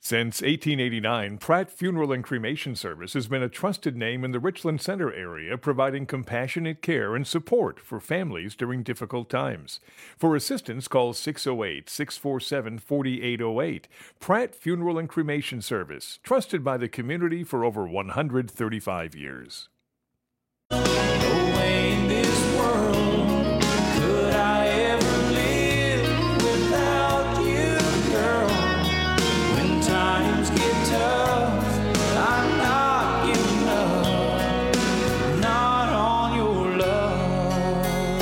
Since 1889, Pratt Funeral and Cremation Service has been a trusted name in the Richland Center area, providing compassionate care and support for families during difficult times. For assistance, call 608-647-4808. Pratt Funeral and Cremation Service, trusted by the community for over 135 years. No way in this world could I ever live without you, girl. When times get tough, I'm not giving up, not on your love.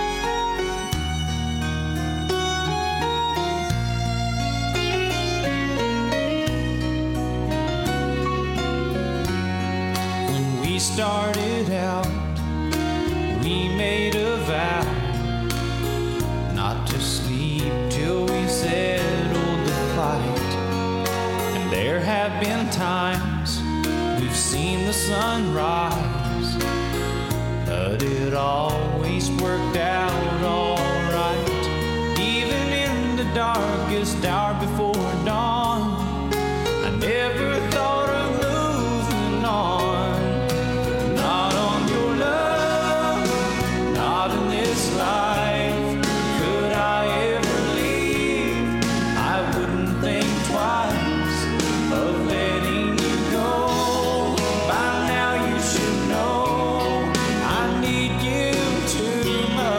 When we started out, we made a vow not to sleep till we settled the fight. And there have been times we've seen the sun rise, but it always worked out alright. Even in the darkest hour before dawn, I never thought of moving on. Not on your love, not in this life could I ever leave. I wouldn't think twice of letting you go. By now you should know I need you too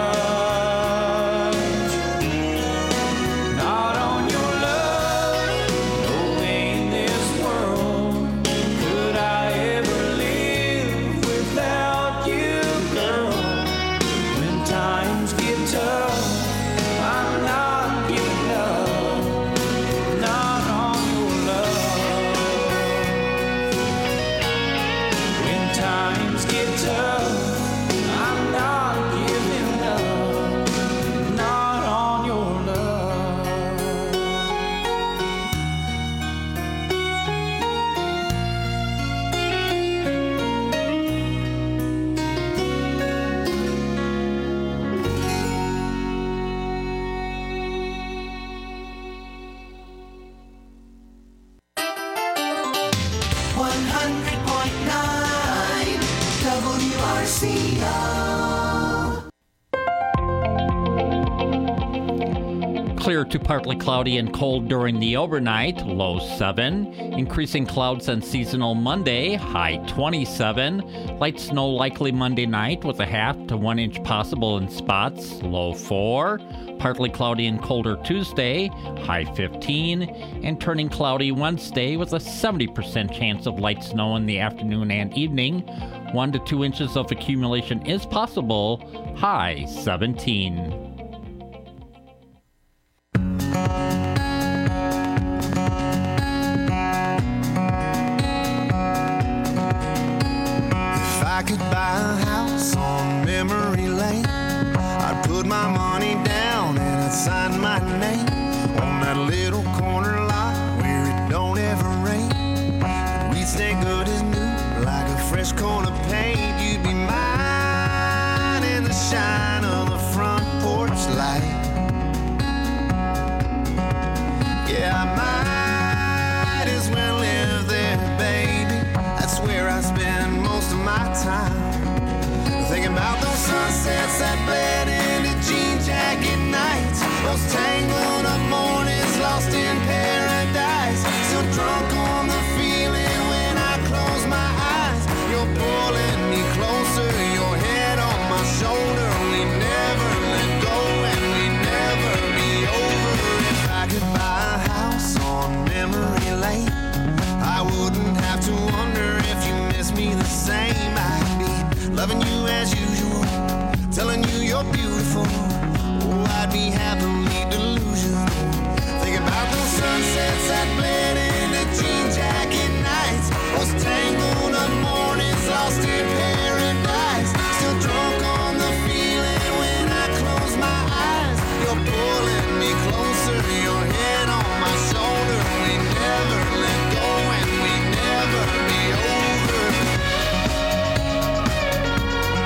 much. Not on your love, no way in this world could I ever live without you, girl. When times get tough, I'm not giving up, not on your love. When times get tough, I'm not giving up, not on your love. Clear to partly cloudy and cold during the overnight, low 7. Increasing clouds on seasonal Monday, high 27. Light snow likely Monday night with a half to 1 inch possible in spots, low 4. Partly cloudy and colder Tuesday, high 15. And turning cloudy Wednesday with a 70% chance of light snow in the afternoon and evening. 1 to 2 inches of accumulation is possible, high 17. If I could buy a house on memory lane, I'd put my money down and I'd sign my name on that little corner lot where it don't ever rain. And we'd stay good as new, like a fresh coat of paint. You'd be mine in the shine of the front porch light. Yeah, I might as well live there, baby. That's where I spend most of my time. Thinking about those sunsets that bled into jean jacket nights, those tangled up mornings lost in paradise. Still drunk on the feeling when I close my eyes. You're pulling me closer, your head on my shoulder. We never let go and we never be over. If I could buy a house on memory lane, I wouldn't have to wonder if you miss me the same. I'd be loving you as usual, telling you you're beautiful. Oh, I'd be happily delusional. Think about those sunsets that bled into jean jacket nights, those tangled up mornings lost in paradise. Still drunk on the feeling when I close my eyes. You're pulling me closer, your head on my shoulder. We never let go and we never be over.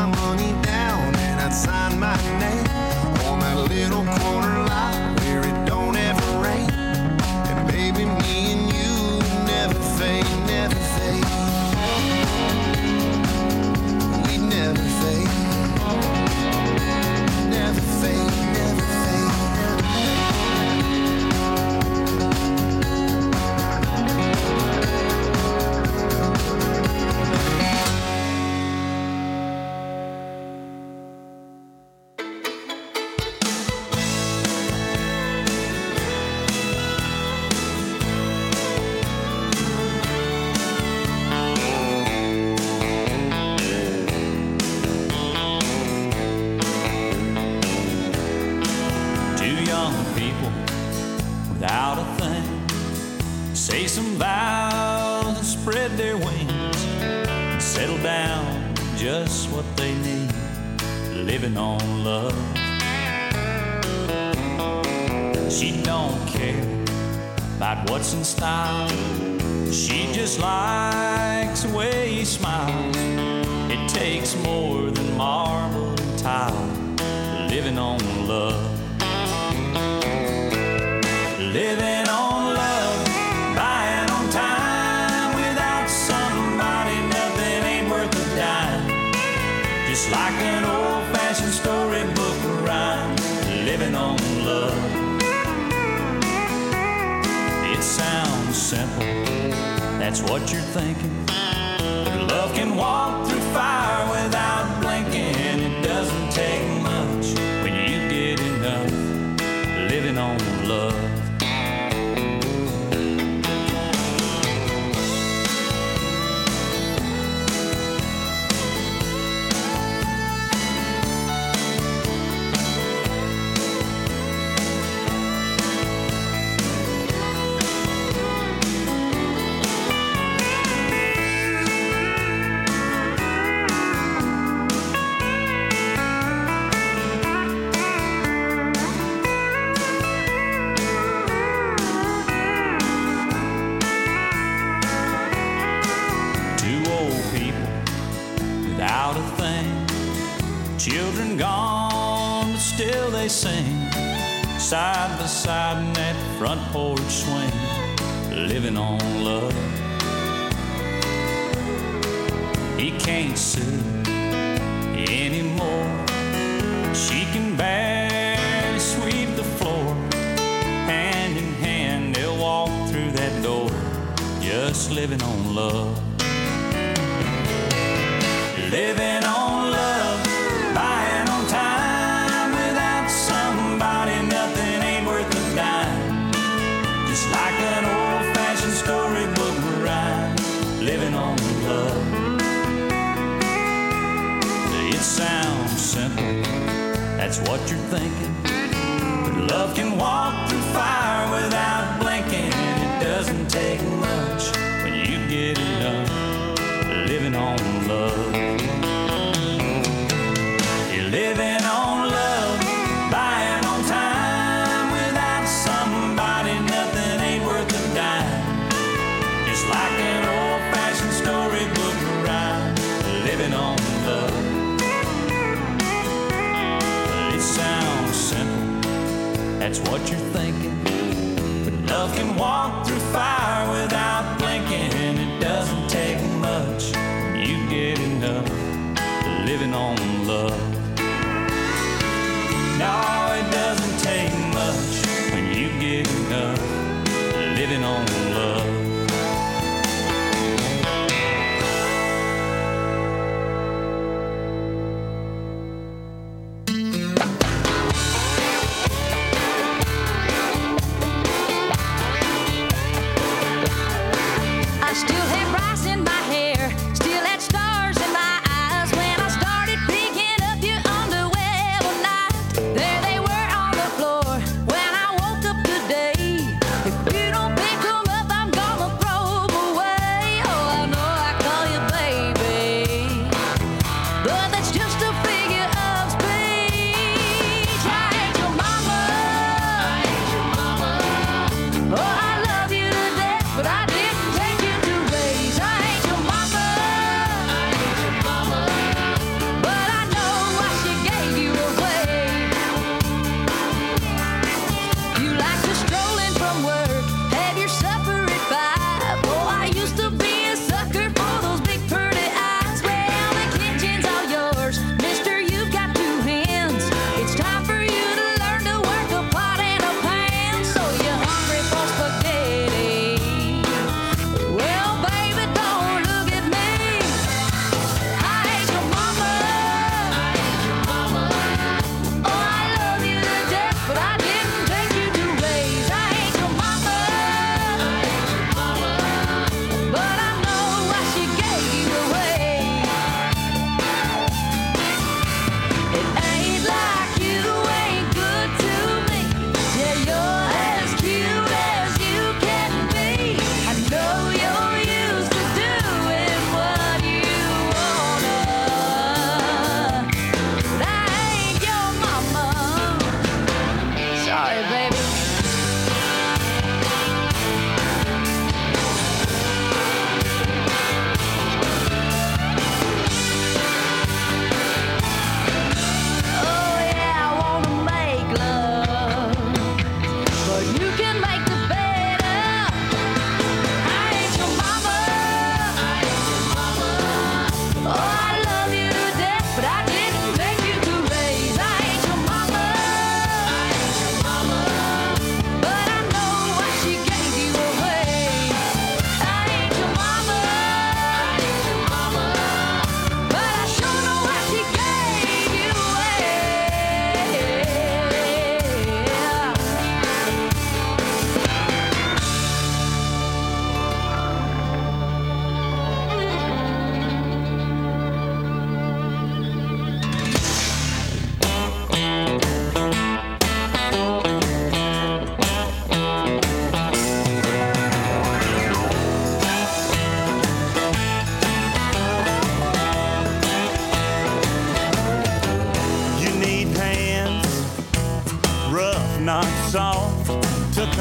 my money down and I'd sign my name on that little corner lot where it don't ever rain. And baby, me and you never fade, never fade. We never fade, never fade, never fade. Two young people without a thing say some vows and spread their wings and settle down just what they need, living on love. She don't care about what's in style, she just likes the way he smiles. It takes more than marble and tile, living on love. Living on love, buying on time. Without somebody, nothing ain't worth a dime. Just like an old-fashioned storybook rhyme, living on love. It sounds simple, that's what you're thinking. But love can walk through fire without blinking. It doesn't take much when you get enough, living on love. Without a thing, children gone, but still they sing, side by side in that front porch swing, living on love. He can't sue anymore, she can barely sweep the floor. Hand in hand they'll walk through that door, just living on love. Living on love, buying on time. Without somebody, nothing ain't worth a dime. Just like an old-fashioned storybook rhyme, living on love. It sounds simple, that's what you're thinking. But love can walk through fire without blinking. It doesn't take much when you get enough, living on love. Living on love, buying on time. Without somebody, nothing ain't worth a dime. Just like an old-fashioned storybook rhyme, living on love. It sounds simple, that's what you're thinking. But love can walk through fire without blinking. It doesn't take much when you get enough, living on love. No, it doesn't take much when you get enough, living on love. I still have rice in my hair, still had stars in my eyes when I started picking up your underwear one night. There they were on the floor when I woke up today. If you don't pick them up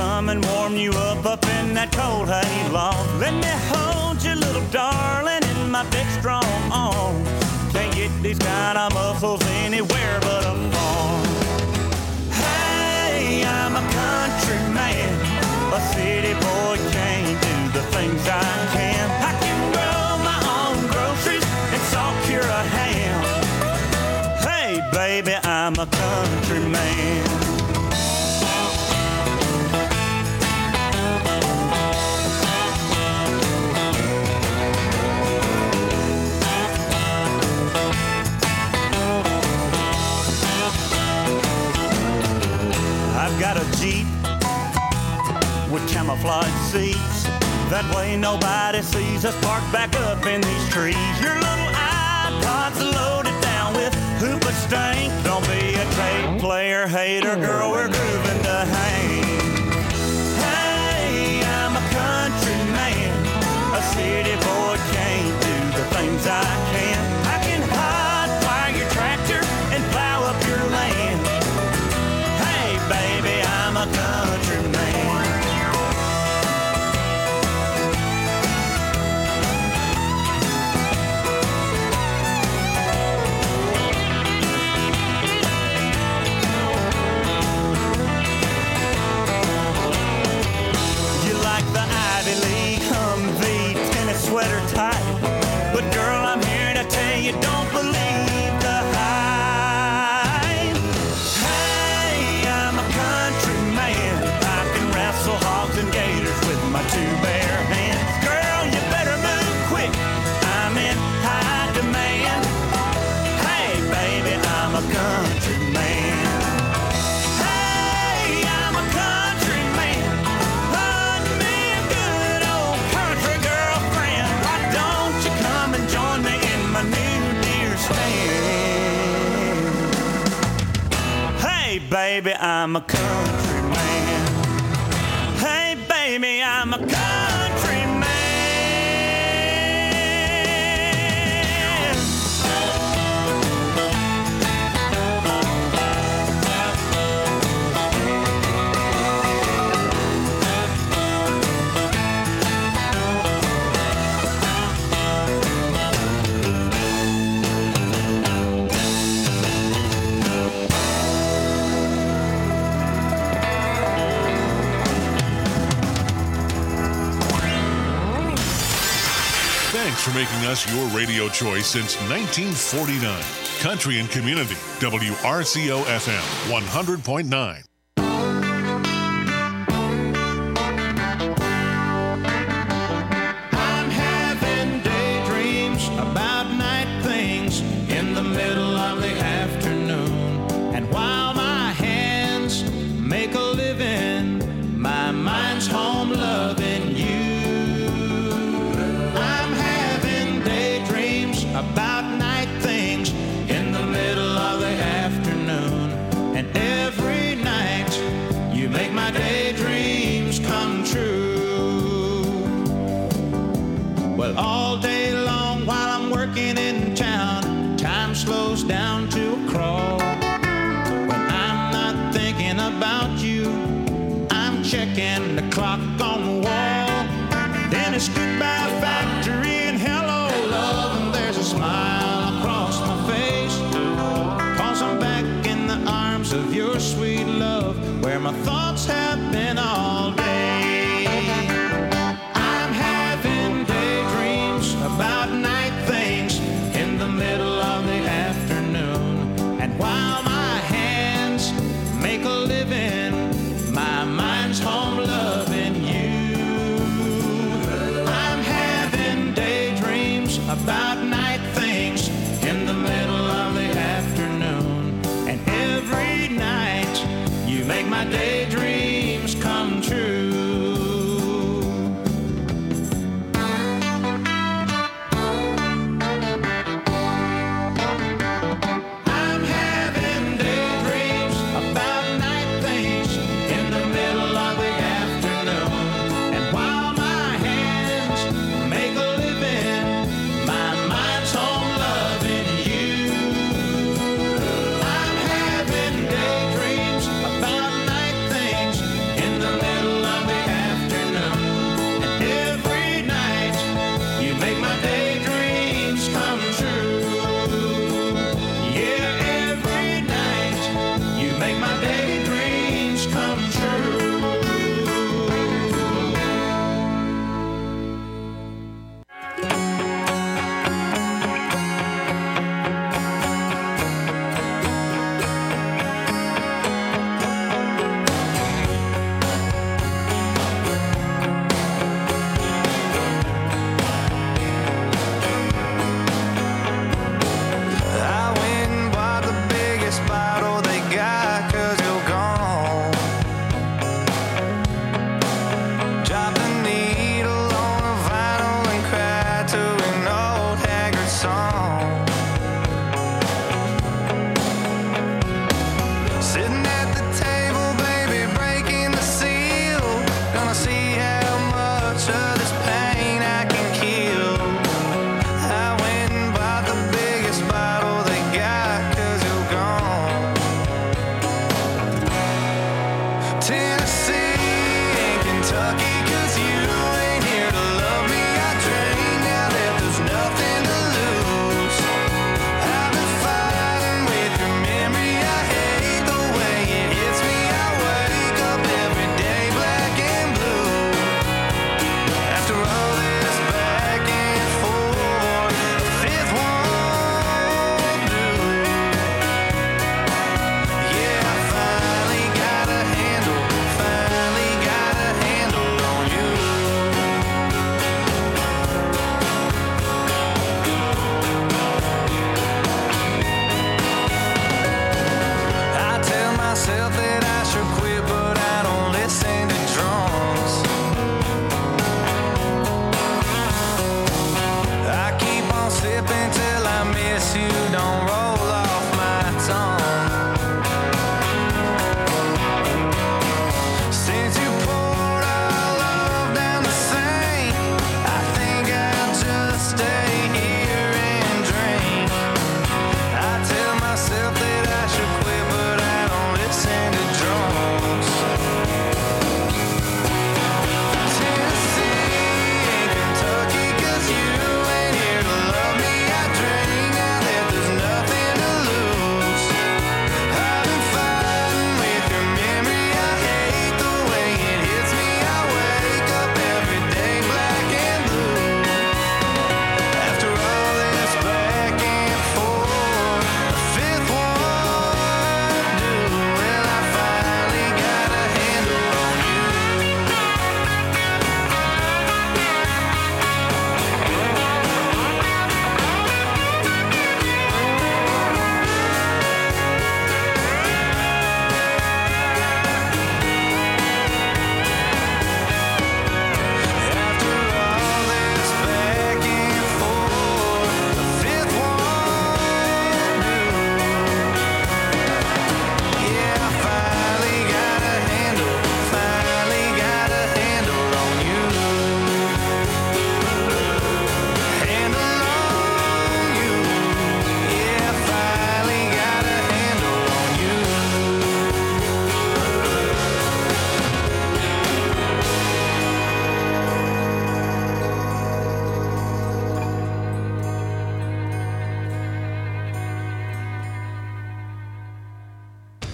come and warm you up in that cold hay loft. Let me hold you, little darling, in my big strong arms. Can't get these kind of muscles anywhere but a farm. Hey, I'm a country man. A city boy can't do the things I can. I can grow my own groceries and salt cure a ham. Hey, baby, I'm a country man. I've got a Jeep with camouflage seats. That way nobody sees us parked back up in these trees. Your little iPod's loaded down with hoopa stank. Don't be a tape player, hater, girl, we're grooving to hang. Hey, I'm a country man. A city boy can't do the things I can. I can hotwire your tractor and plow up your land. Hey, baby, I'm a country man. Sweater tight, but girl, I'm here to tell you, don't believe the hype. Hey, I'm a country man. I can wrestle hogs and gators with my two bare hands. Girl, you better move quick, I'm in high demand. Hey, baby, I'm a country man. Hey, I'm a country man. Hunt me a good old country girlfriend. Why don't you come and join me in my new deer stand? Hey, baby, I'm a country man. Hey, baby, I'm a country man. Thanks for making us your radio choice since 1949. Country and Community, WRCO FM 100.9. I'm having daydreams about night things in the middle of the afternoon. And while my hands make a living, my mind's home loving you. I'm having daydreams about night things in the middle of the afternoon. And every night you make my daydreams come true. Well, all day long while I'm working in town, time slows down to a crawl. When I'm not thinking about you, I'm checking the clock on the wall. Then it's goodbye factory and hello love, and there's a smile across my face. 'Cause I'm back in the arms of your sweet love, where my thoughts have been all day. I'm having daydreams about night things in the middle of the afternoon. And while my hands make a living, my mind's home loving you. I'm having daydreams about night things in the middle of the afternoon. And every night you make my daydreams come true. I'm having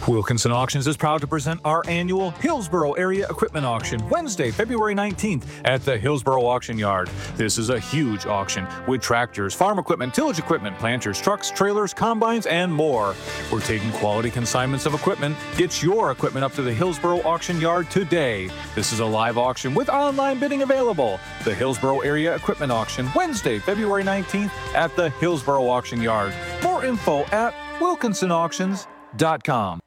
Wilkinson Auctions is proud to present our annual Hillsboro Area Equipment Auction, Wednesday, February 19th at the Hillsboro Auction Yard. This is a huge auction with tractors, farm equipment, tillage equipment, planters, trucks, trailers, combines, and more. We're taking quality consignments of equipment. Get your equipment up to the Hillsboro Auction Yard today. This is a live auction with online bidding available. The Hillsboro Area Equipment Auction, Wednesday, February 19th at the Hillsboro Auction Yard. More info at wilkinsonauctions.com.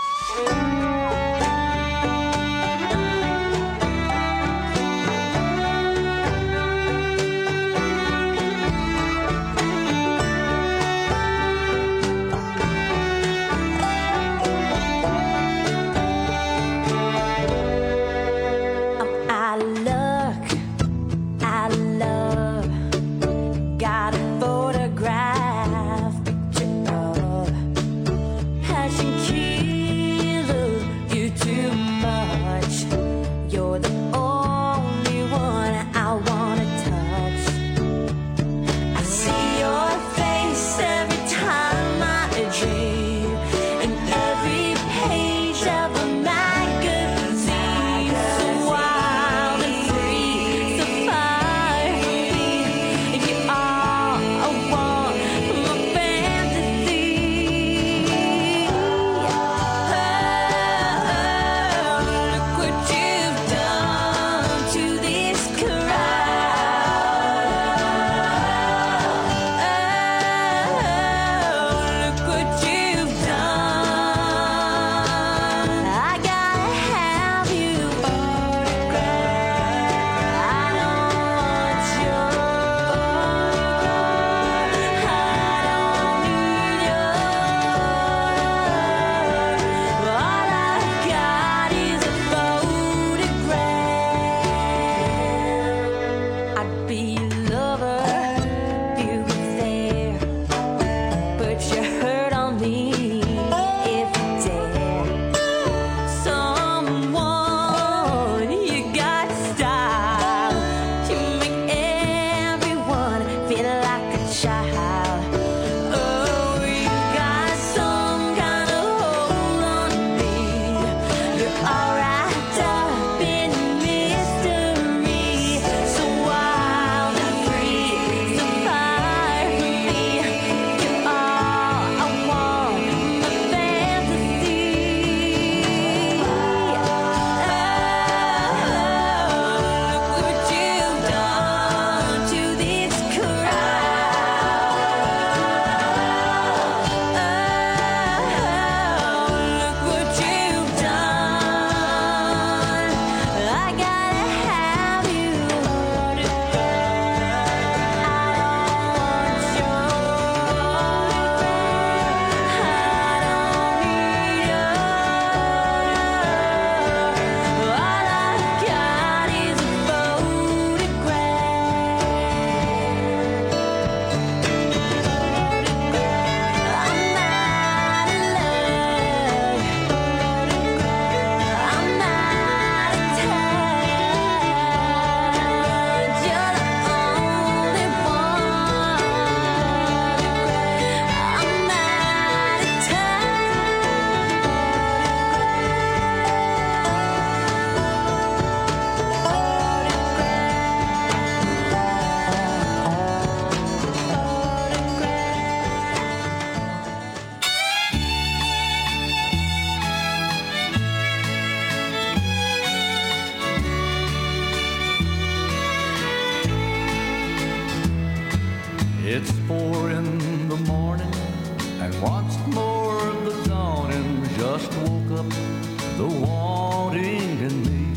It's 4 in the morning, and once more the dawning just woke up the wanting in me.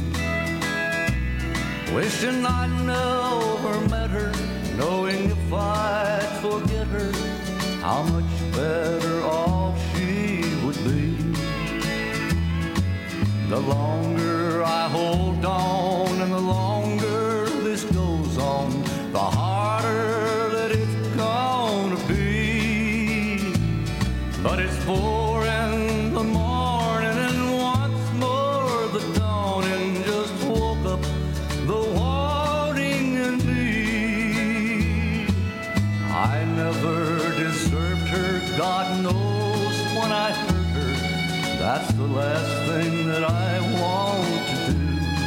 Wishing I'd never met her, knowing if I'd forget her, how much better off she would be. The longer I hold on and the longer this goes on, the harder that it's gonna be. But it's 4 in the morning and once more the dawning just woke up the wanting in me. I never deserved her, God knows when I hurt her, That's the last thing that I want to do.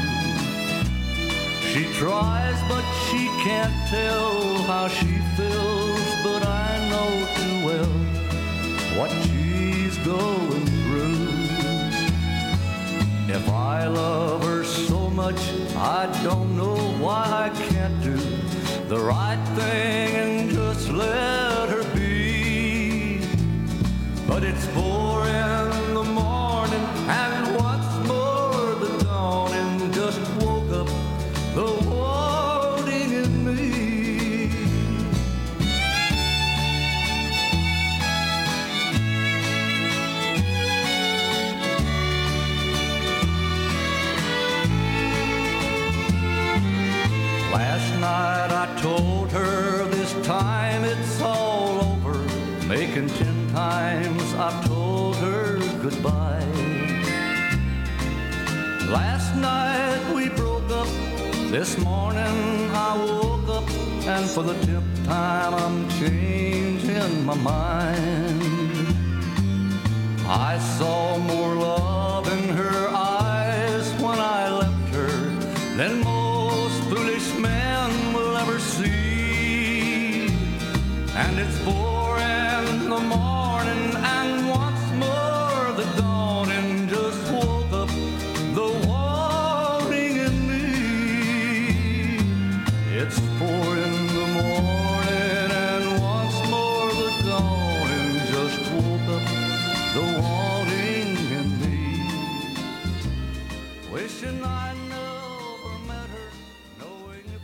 She tries, but she can't tell how she feels, but I know too well what she's going through. If I love her so much, I don't know why I can't do the right thing and just let her be. But it's 4 in the morning and what's more the dawning just woke up the wanting in me. Last night I told her this time it's all over, making 10 times I've told her goodbye. Last night we broke up, this morning I woke up, and for the 10th time I'm changing my mind. I saw more love in her eyes when I left her than most foolish men will ever see. And it's 4 in the morning and once more the dawning just woke up the wanting in me. It's 4 in the morning and once more the dawning just woke up the wanting in me. Wishing I never met her, knowing if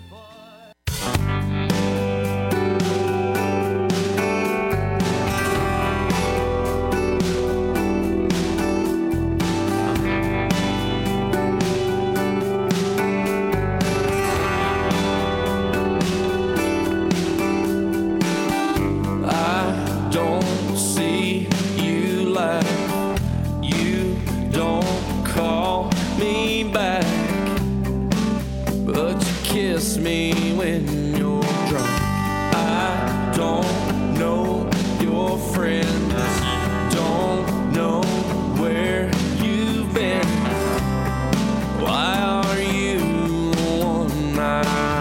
I don't see you laugh, you don't call me back, but you kiss me when you're drunk. I don't know your friends, don't know where you've been. Why are you the one I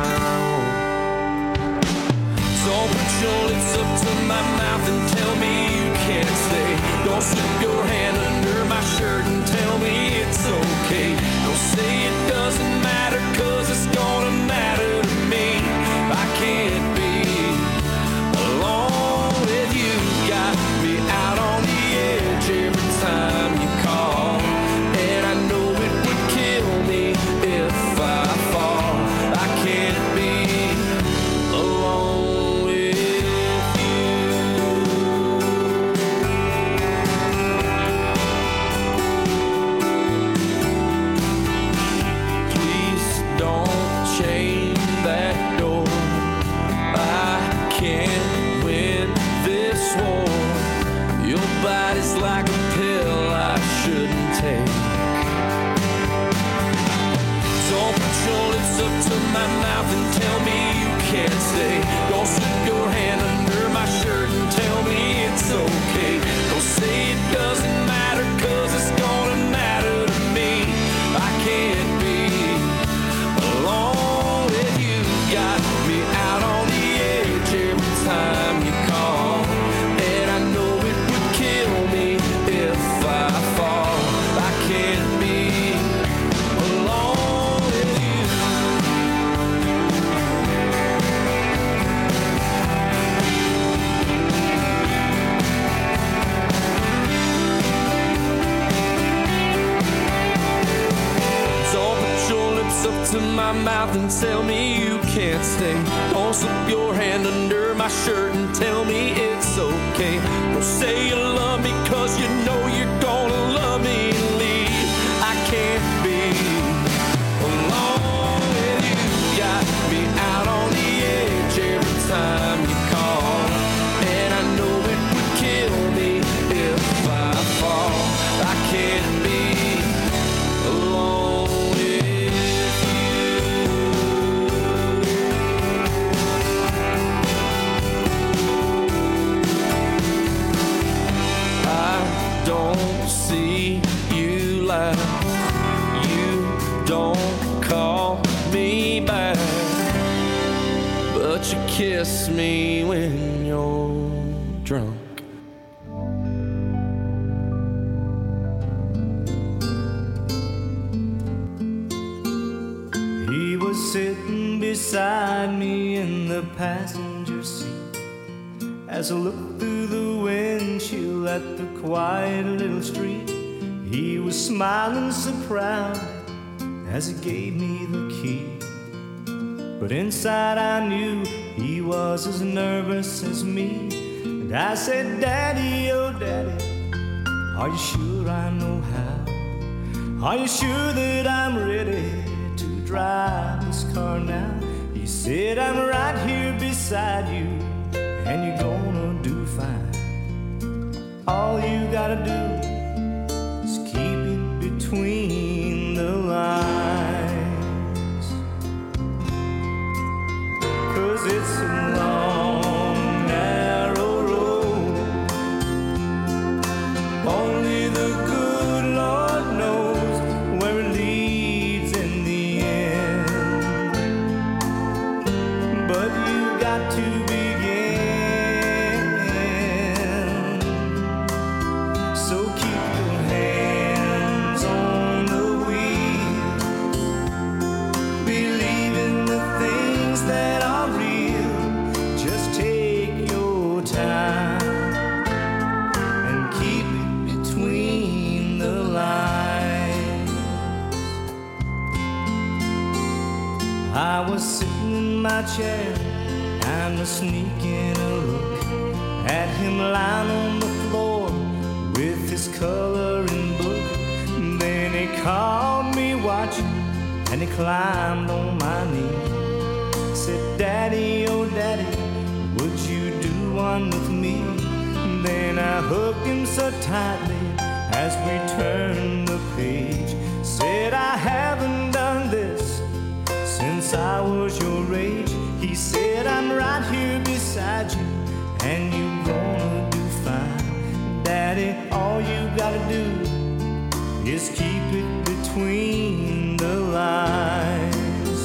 own? Don't put your lips up to my mouth and tell me you can't stay. Don't slip your hand under my shirt and tell me it's okay. Don't say it doesn't matter, 'cause it's gonna matter to me. I can't be alone with you. Got me out on the edge every time you call, and I know it would kill me if I fall. I can't be alone with Please don't chain that door. I can't win this war. Your body's like a pill I shouldn't take. Don't put your lips up to my mouth and tell me you can't stay. Don't slip your hand under my shirt and tell me it's okay. Don't say it doesn't matter, 'cause it's gonna matter to me. I can't be alone with you. Got me out on the edge every time you call, and I know it would kill me if I fall. I can't be alone with you. Don't put your lips up to my mouth and tell me you can't stay. Don't slip your hand under my shirt and tell me it's okay. Don't say you love me, 'cause you know you're gonna love me and leave. I can't be alone with you. Got me out on the edge every time you call, and I know it would kill me if I fall. I can't be alone with you. I don't see that you don't call me back, but you kiss me when you're drunk. He was sitting beside me in the passenger seat as I looked through the windshield at the quiet little street. He was smiling so proud as he gave me the key, but inside I knew he was as nervous as me. And I said, Daddy, oh Daddy, are you sure I know how? Are you sure that I'm ready to drive this car now? He said, I'm right here beside you, and you're gonna do fine. All you gotta do is keep it between the lines, 'cause it's a long, narrow road. Only the good Lord knows where it leads in the end, but you got to begin. So keep your hands on the wheel, believe in the things that are real. Just take your time and keep it between the lines. I was sitting in my chair and was sneaking a look at him lying on the floor with his coloring book. Then he called me watching and he climbed on my knee. Said, Daddy, oh Daddy, would you do one with me? Then I hugged him so tightly as we turned the page. Said, I haven't done this since I was your age. He said, I'm right here beside you, and you're gonna do fine. Daddy, all you gotta do is keep it between the lines.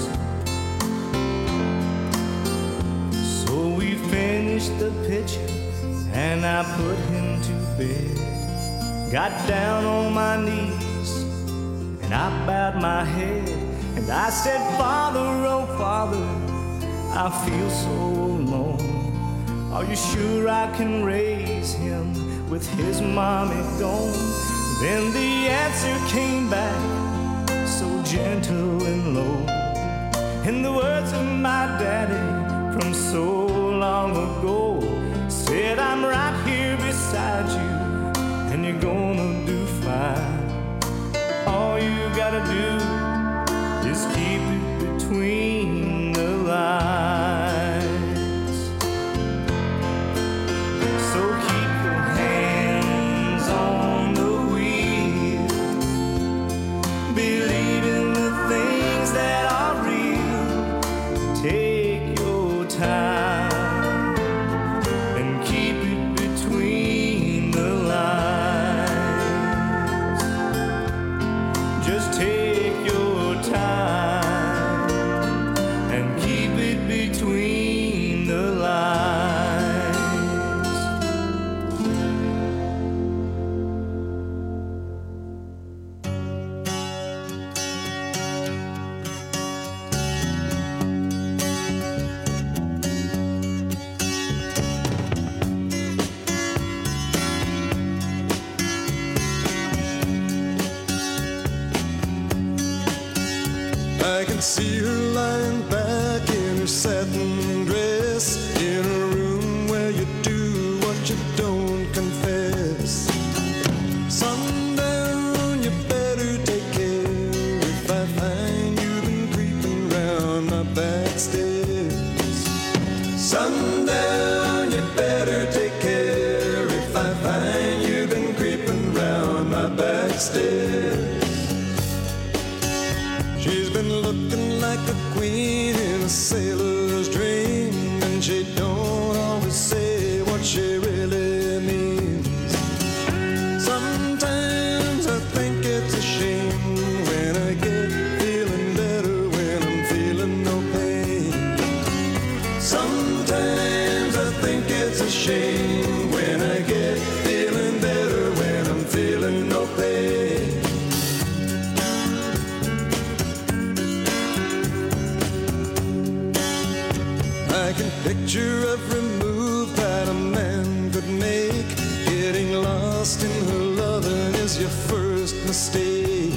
So we finished the picture, and I put him to bed. Got down on my knees, and I bowed my head, and I said, Father, oh Father, I feel so alone. Are you sure I can raise him with his mommy gone? Then the answer came back so gentle and low, in the words of my daddy from so long ago. Said, I'm right here beside you, and you're gonna do fine. All you gotta do is keep it between the lines. So keep your hands on the wheel, believe in the things that are real. Take your time and keep it between the lines. Just take your time and keep it between the lines. I can see her lying back in her satin dress, in a room where you do what you don't confess. Sundown, you better take care if I find you've been creeping round my back stairs. Sundown, you better take care if I find you've been creeping round my back stairs. She's been looking like a queen in a sailor's dream, and she don't always say what she really means. Sometimes I think it's a shame trusting her loving is your first mistake.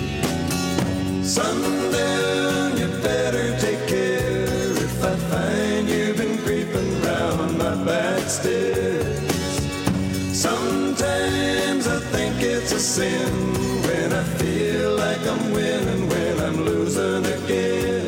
Sundown, you better take care if I find you've been creeping round my back stairs. Sometimes I think it's a sin when I feel like I'm winning, when I'm losing again.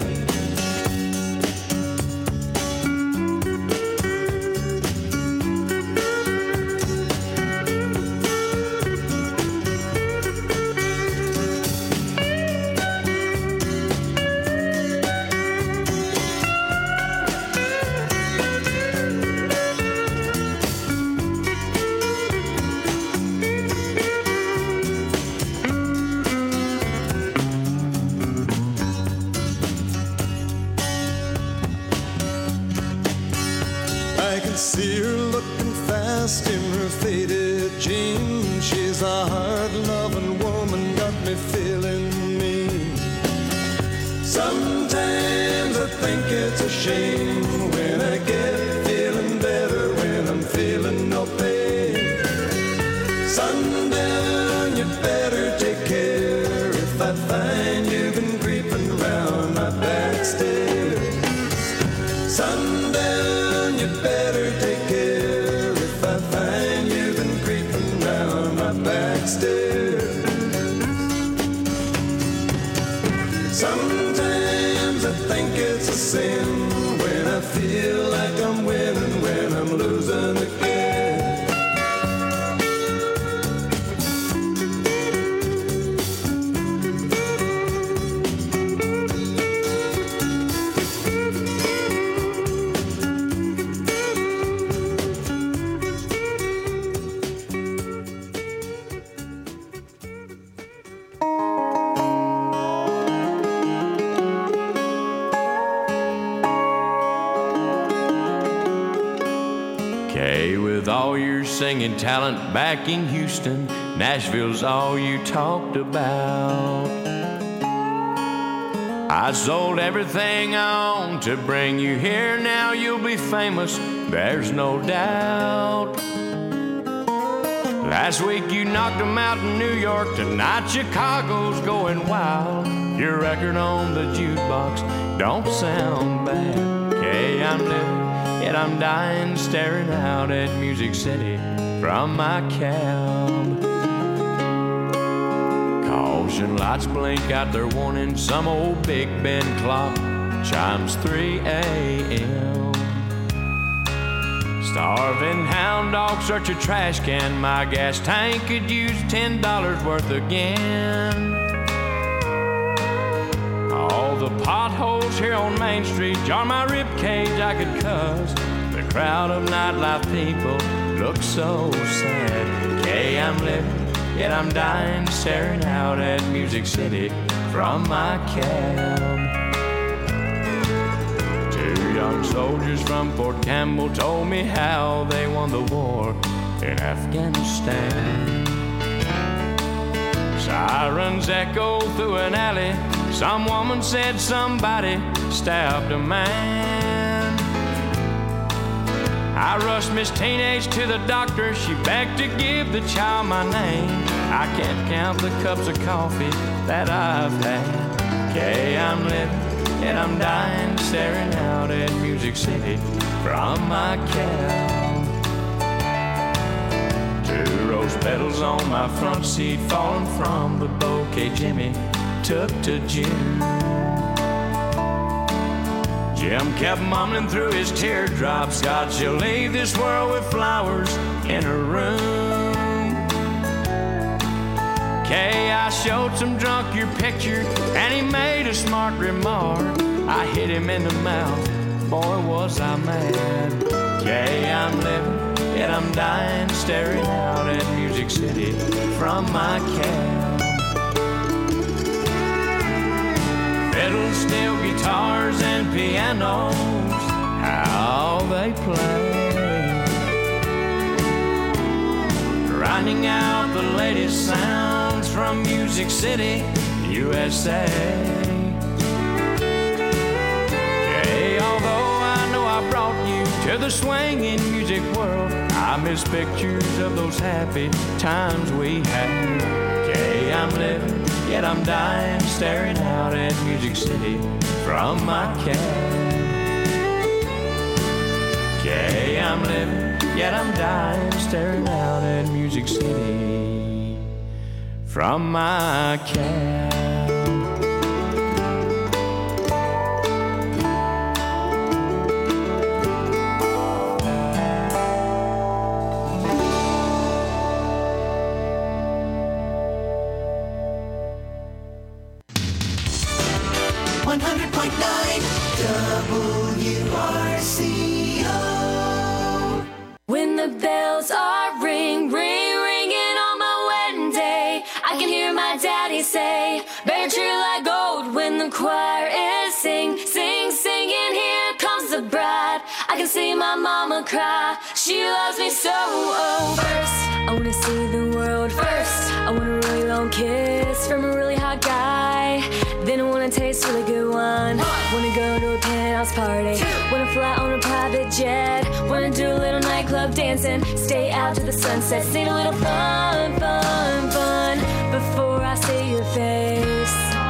See her looking fast in her faded jeans. She's a hard-loving woman, got me feeling mean. Sometimes I think it's a shame when I get feeling better, when I'm feeling no pain. Sundown, you better take care if I find you've been creeping around my back stairs. Sundown, you better take care if I find you've been creeping round my back stairs. Sometimes I think it's a sin when I feel like I'm winning, when I'm losing again. With all your singing talent back in Houston, Nashville's all you talked about. I sold everything I own to bring you here. Now you'll be famous, there's no doubt. Last week you knocked 'em out in New York. Tonight Chicago's going wild. Your record on the jukebox don't sound bad. Okay, I'm living, yet I'm dying, staring out at Music City from my cab. Caution lights blink out their warning. Some old Big Ben clock chimes 3 a.m. Starving hound dog search a trash can. My gas tank could use $10 worth again. All the potholes here on Main Street jar my rib cage, I could cuss. The crowd of nightlife people look so sad. Okay, I'm living, yet I'm dying, staring out at Music City from my cab. Two young soldiers from Fort Campbell told me how they won the war in Afghanistan. Sirens echo through an alley. Some woman said somebody stabbed a man. I rushed Miss Teenage to the doctor. She begged to give the child my name. I can't count the cups of coffee that I've had. Okay, I'm living, yet I'm dying, staring out at Music City from my cab. Two rose petals on my front seat, falling from the bouquet Jimmy took to June. Jim kept mumbling through his teardrops, God, she'll leave this world with flowers in her room. Okay, I showed some drunk your picture, and he made a smart remark. I hit him in the mouth, boy was I mad. Okay, I'm living, yet I'm dying, staring out at Music City from my cab. Fiddles, steel guitars, and pianos, how they play. Grinding out the latest sounds from Music City, USA. Okay, although I know I brought you to the swinging music world, I I miss pictures of those happy times we had. Okay, I'm living, yet I'm dying, staring out at Music City from my cab. Okay, I'm living, yet I'm dying, staring out at Music City from my cab. When the bells are ringing on my wedding day, I can hear my daddy say, bear true like gold. When the choir is singing, here comes the bride. I can see my mama cry, she loves me so. First, I wanna see the world. First, I want a really long kiss from a really hot guy. Then I wanna taste really good wine. Wanna go to a penthouse party. Wanna fly on a private jet. Wanna do a little nightclub dancing. Stay out to the sunset. Sing a little fun before I see your face.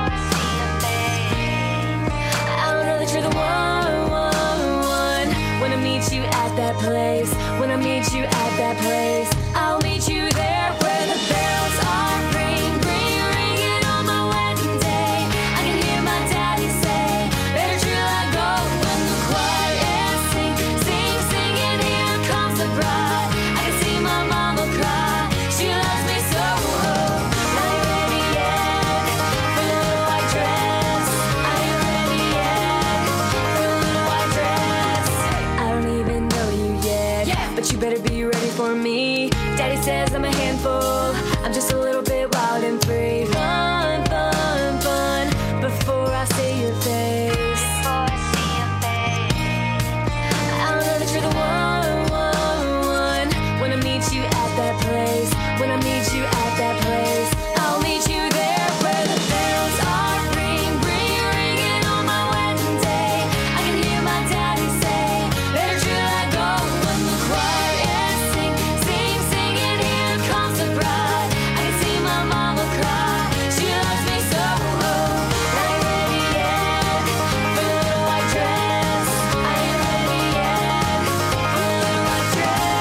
I don't know that you're the one. When I meet you at that place. When I meet you at that place, I'll meet you there where the bells are ringing on my wedding day. I can hear my daddy say, better true like gold. When the choir is singing, here comes the bride. I can see my mama cry, she loves me so. Are you ready yet for the little white dress? Are you ready yet for the little white dress? I don't even know you yet, but you better be ready for me. Daddy says I'm a handful, I'm just a little bit wild and free. Fun, before I see your face. I don't know that you're the one. When I meet you at that place. When I meet you at that place, I'll meet you there where the bells are ringing on my wedding day. I can hear my daddy say, better true like gold. When the choir is singing, here comes the bride. I can see my mama cry, she loves me so. Are you ready yet for the little white dress? Are you ready yet for the little white dress?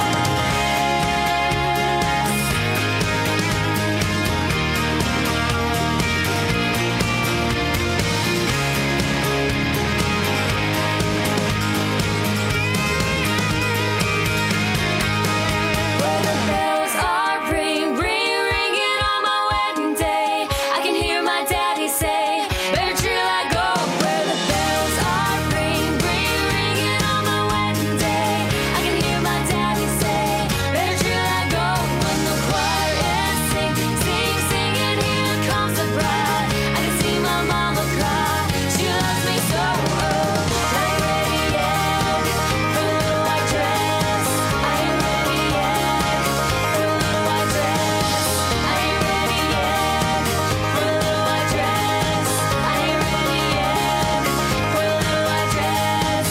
When the bells are ringing on my wedding day, I can hear my daddy say, better true like gold. Where the bells are ringing on my wedding day, I can hear my daddy say, better true like gold. When the choir is singing, here comes the bride. I can see my mama cry, she loves me so. Are you ready yet for the little white dress? Are you ready yet for the little white dress? Are you ready yet for the little white dress? Are you ready yet for the little white dress?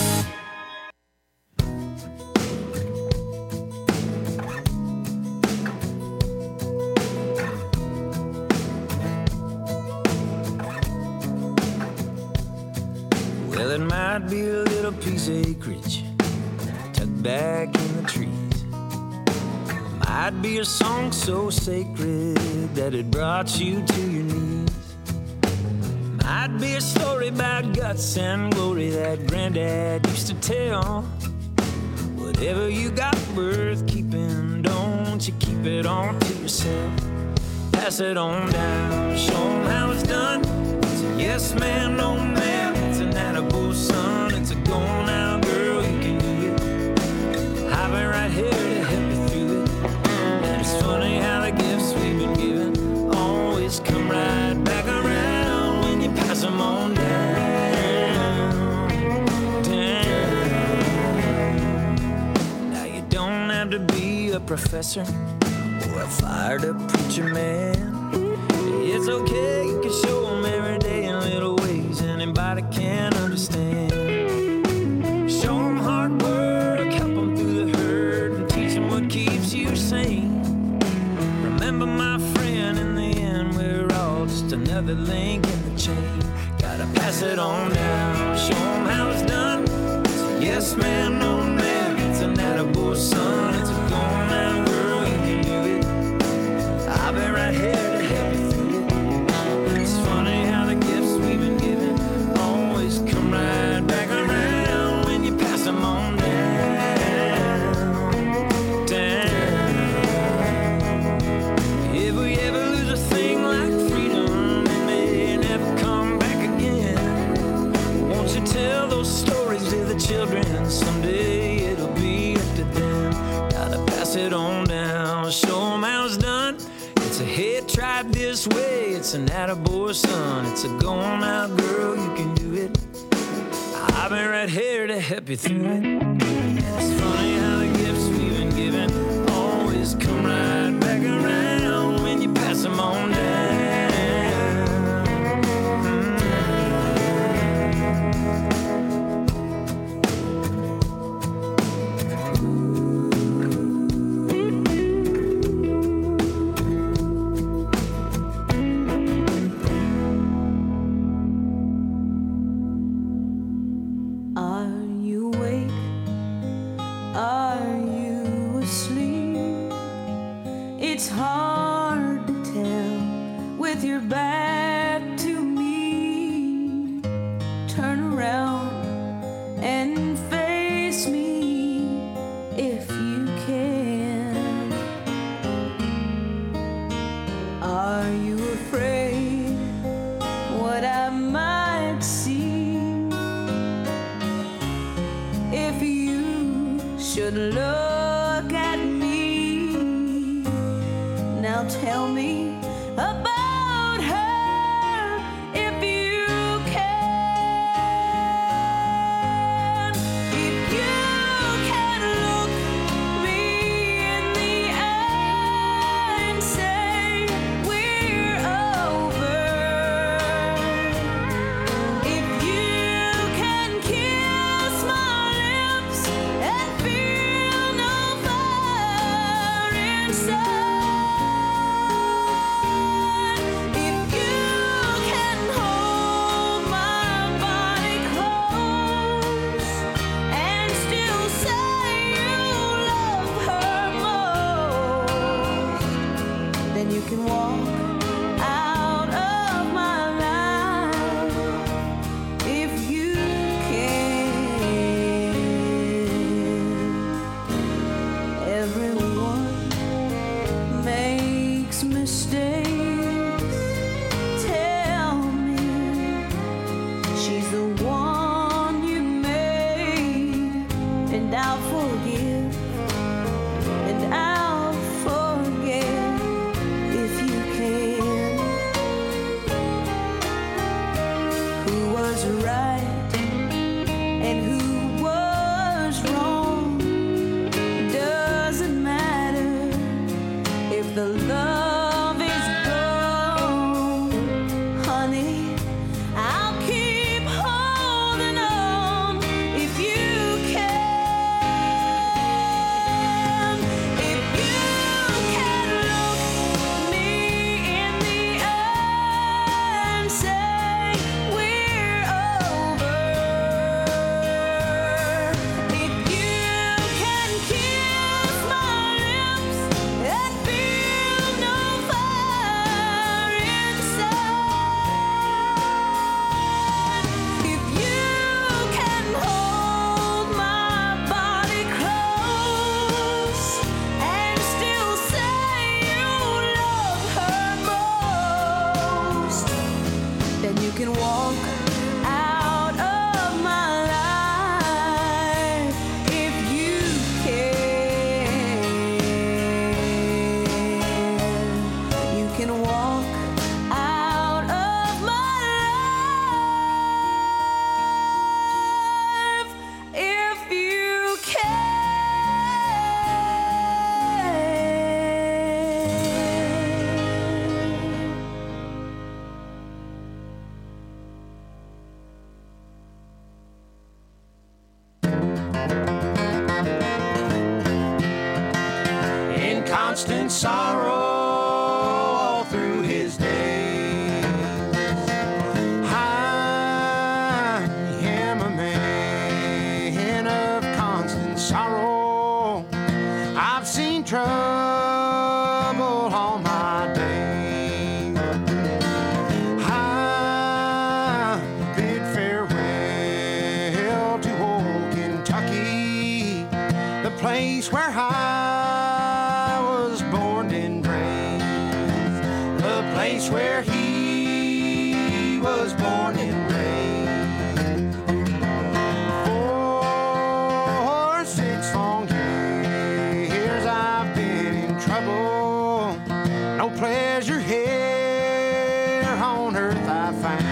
Well, it might be a little piece of acreage tucked back in the trees. Might be a song so sacred that it brought you to your knees. Might be a story about guts and glory that Granddad used to tell. Whatever you got worth keeping, don't you keep it on to yourself. Pass it on down, show 'em how it's done. It's a yes man, no man. It's an attaboy son. It's a go now, girl, you can do it. I've been right here to help you through it. And it's funny how the gifts we've been given always come right back around when you pass them on down. Now you don't have to be a professor or a fired up preacher man. It's okay, you can show them every day in little ways anybody can understand. Show them hard work, help them through the hurt, and teach them what keeps another link in the chain. Gotta pass it on down, show 'em how it's done. It's a yes man, no man. It's an attaboy son. It's a going out girl, you can do it. I'll be right here to help you through it. It's funny how the gifts we've been given always come right back around when you pass them on down. If we ever lose a thing like freedom, it may never come back again. Won't you tell those stories to the children? Someday it'll be up to them. Gotta pass it on down, show 'em how it's done. It's a head tried this way, it's an attaboy son. It's a going out girl, you can do it. I've been right here to help you through it. It's funny how the gifts we've been given always come right back around when you pass them on down. Are you awake? Are you asleep? It's hard to tell with your back to me. Turn around and face me if you can. Are you afraid what I might see? If you should look at me, now tell me about her if you can. If you can look me in the eye and say we're over. If you can kiss my lips and feel no fire inside. If you place where I was born and raised, the place where he was born and raised. For 6 long years I've been in trouble, no pleasure here on earth I found.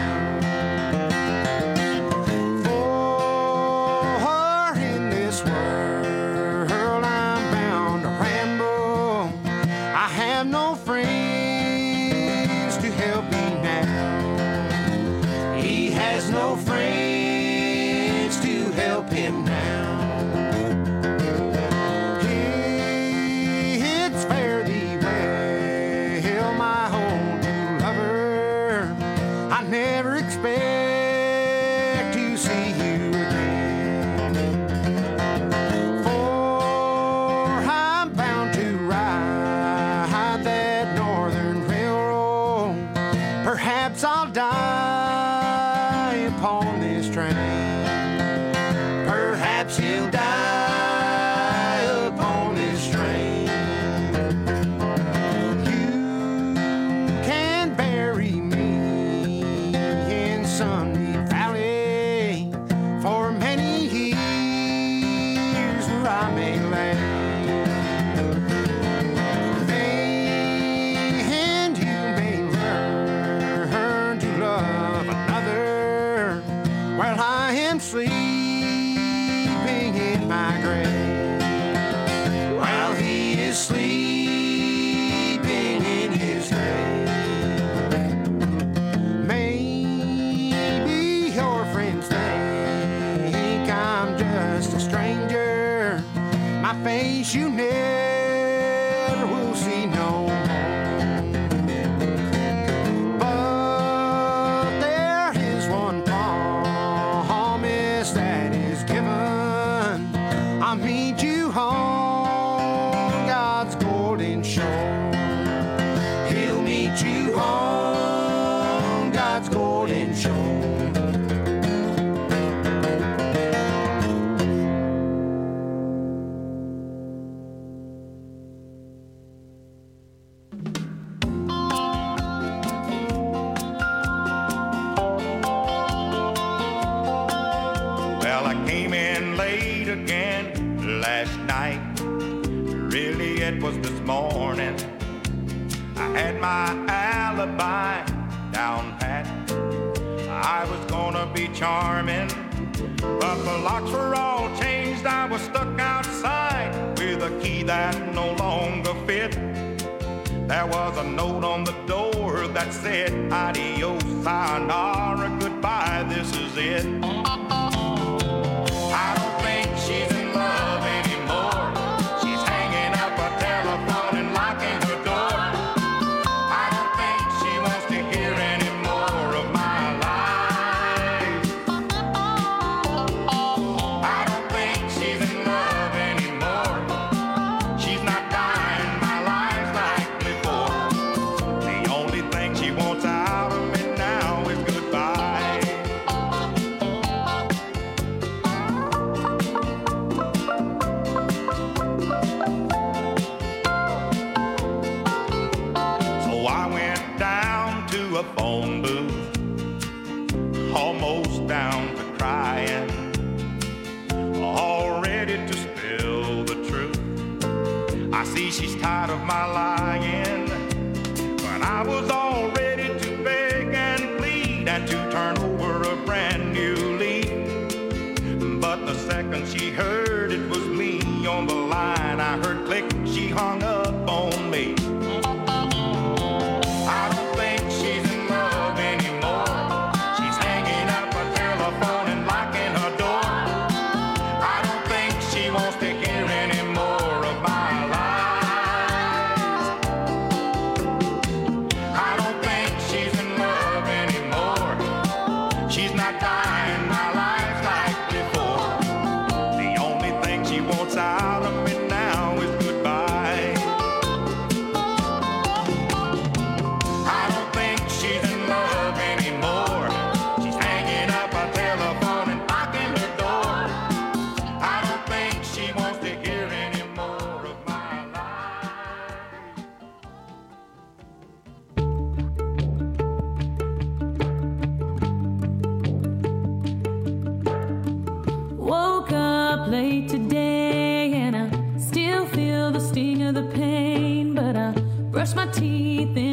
You never will see no more. But there is one promise that is given. I'll meet you on God's golden shore. He'll meet you on God's golden shore. Was this morning. I had my alibi down pat. I was gonna be charming, but the locks were all changed. I was stuck outside with a key that no longer fit. There was a note on the door that said, adios, sayonara, goodbye, this is it. I don't think she's in love anymore. She's hanging up a telephone and locking her door. I don't think she wants to hear any more of my life. I don't think she's in love anymore. She's not dying my life like before. The only thing she wants out of me now is goodbye. So I went down to a phone booth, almost down to crying, all ready to spill the truth. I see she's tired of my lying, but I was all ready to beg and plead and to turn over a brand new leaf. But the second she heard it was me on the line, I heard click, she hung up on me. I don't think she's in love anymore. She's hanging up a telephone and locking her door. I don't think she wants to hear any more of my lies. I don't think she's in love anymore. She's not dying my life like before. The only up late today and I still feel the sting of the pain, but I brush my teeth in